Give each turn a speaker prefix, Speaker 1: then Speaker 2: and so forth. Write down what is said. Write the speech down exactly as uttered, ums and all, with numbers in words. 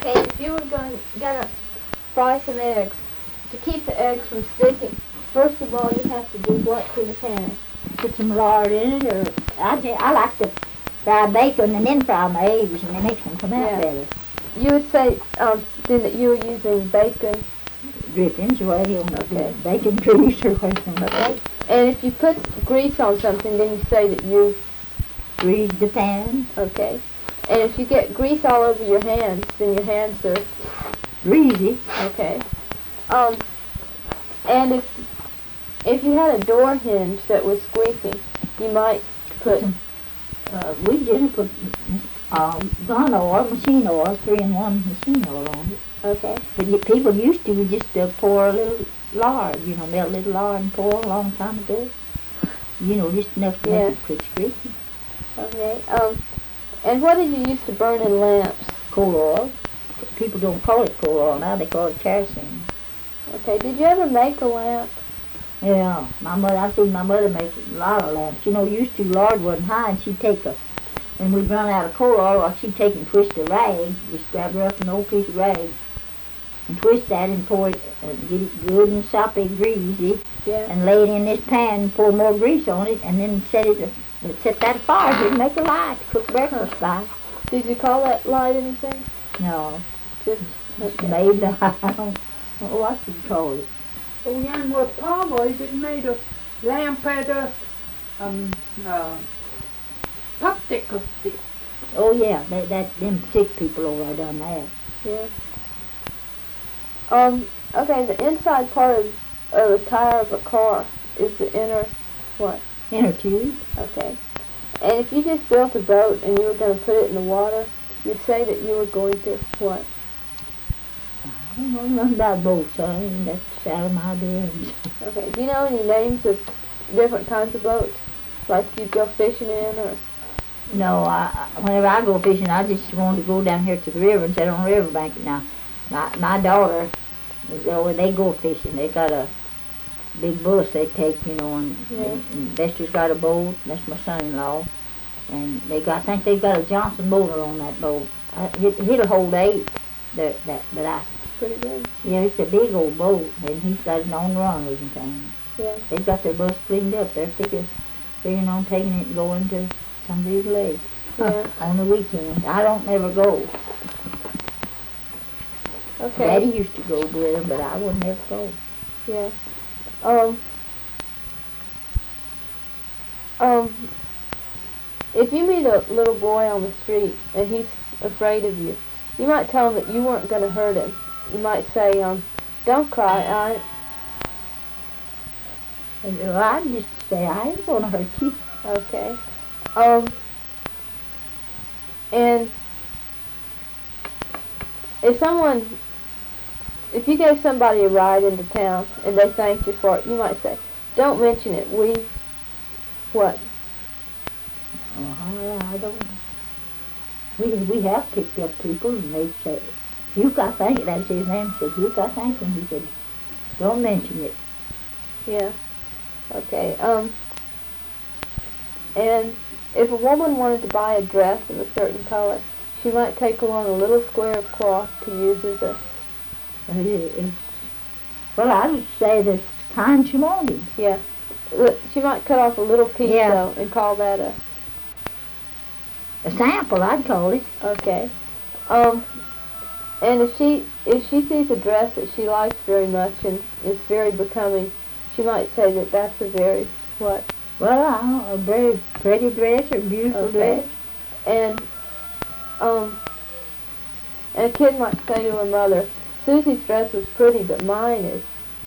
Speaker 1: Okay, if you were going gonna fry some eggs, to keep the eggs from sticking, first of all you have to do what to the pan?
Speaker 2: Put some lard in it, or I, ju- I like to fry bacon and then fry my eggs, and it makes them come out
Speaker 1: Yeah.
Speaker 2: better.
Speaker 1: You would say um, then that you were using bacon.
Speaker 2: Drippings, or what on
Speaker 1: Okay.
Speaker 2: bacon grease, or what on
Speaker 1: Okay. And if you put grease on something, then you say that you.
Speaker 2: Grease the pan.
Speaker 1: Okay. And if you get grease all over your hands, then your hands are.
Speaker 2: Greasy.
Speaker 1: Okay. Um. And if if you had a door hinge that was squeaking, you might put.
Speaker 2: Uh, we didn't put uh, gun oil, machine oil, three in one machine oil on it.
Speaker 1: Okay.
Speaker 2: But you, people used to just uh, pour a little lard, you know, melt a little lard and pour a long time ago. You know, just enough to
Speaker 1: Yeah.
Speaker 2: make it quit squeaking.
Speaker 1: Okay. Um. And what did you use to burn in lamps?
Speaker 2: Coal oil. People don't call it coal oil now, they call it kerosene.
Speaker 1: Okay. Did you ever make a lamp?
Speaker 2: Yeah, my mother, I've seen my mother make a lot of lamps. You know, used to, lard wasn't high, and she'd take a, when we'd run out of coal oil, or she'd take and twist a rag, just grab her up an old piece of rag, and twist that and pour it, uh, get it good and soppy greasy,
Speaker 1: Yeah.
Speaker 2: and lay it in this pan and pour more grease on it, and then set it, uh, set that afire so it'd make a light to cook breakfast by.
Speaker 1: Did you call that light anything?
Speaker 2: No,
Speaker 1: Just
Speaker 2: it's
Speaker 1: okay.
Speaker 2: made, I don't know what you'd call it.
Speaker 3: Oh, young with cowboys, it made a lamp out of um, uh, popsicle stick.
Speaker 2: Oh yeah, that, that, them sick people over there done that.
Speaker 1: Yeah. Um. Okay. The inside part of, of the tire of a car is the inner what?
Speaker 2: Inner tube.
Speaker 1: Okay. And if you just built a boat and you were going to put it in the water, you'd say that you were going to what?
Speaker 2: I don't know nothing about boats, son. That's out of my doings.
Speaker 1: Okay. Do you know any names of different kinds of boats, like you go fishing in, or?
Speaker 2: No, I, I- whenever I go fishing, I just want to go down here to the river and sit on the riverbank. Now, my my daughter, when they go fishing, they got a big bus they take, you know, and,
Speaker 1: Yeah.
Speaker 2: and, and Bester's got a boat. That's my son-in-law, and they got, I think they've got a Johnson motor on that boat. I, it, it'll hold eight. That that, but I.
Speaker 1: Pretty good.
Speaker 2: Yeah, it's a big old boat, and he's got his own runners and things.
Speaker 1: Yeah.
Speaker 2: They've got their bus cleaned up. They're figuring, figuring on taking it and going to some of these lakes
Speaker 1: Yeah.
Speaker 2: on the weekend. I don't never go.
Speaker 1: Okay.
Speaker 2: Daddy used to go with them, but I would never go.
Speaker 1: Yeah. Um. Um. If you meet a little boy on the street and he's afraid of you, you might tell him that you weren't going to hurt him. You might say, um, "Don't cry. I."
Speaker 2: And uh, I'd just say, I ain't going to hurt you.
Speaker 1: Okay. Um. And if someone, if you gave somebody a ride into town and they thanked you for it, you might say, "Don't mention it. We." What?
Speaker 2: Oh, I, I don't We, we have picked up people, and they'd say, you got thank that's his name, said, you got thank him. He said, don't mention it.
Speaker 1: Yeah. Okay. Um. And if a woman wanted to buy a dress of a certain color, she might take along a little square of cloth to use as a.
Speaker 2: Uh, it- it's, well, I would say the kind she wanted.
Speaker 1: Yeah. Look, she might cut off a little piece
Speaker 2: Yeah.
Speaker 1: though and call that a.
Speaker 2: A sample, I'd call it.
Speaker 1: Okay. Um. And if she if she sees a dress that she likes very much and is very becoming, she might say that that's a very what?
Speaker 2: Well, I don't know, a very pretty dress or beautiful
Speaker 1: Okay.
Speaker 2: dress.
Speaker 1: And um. And a kid might say to her mother, "Susie's dress was pretty, but mine is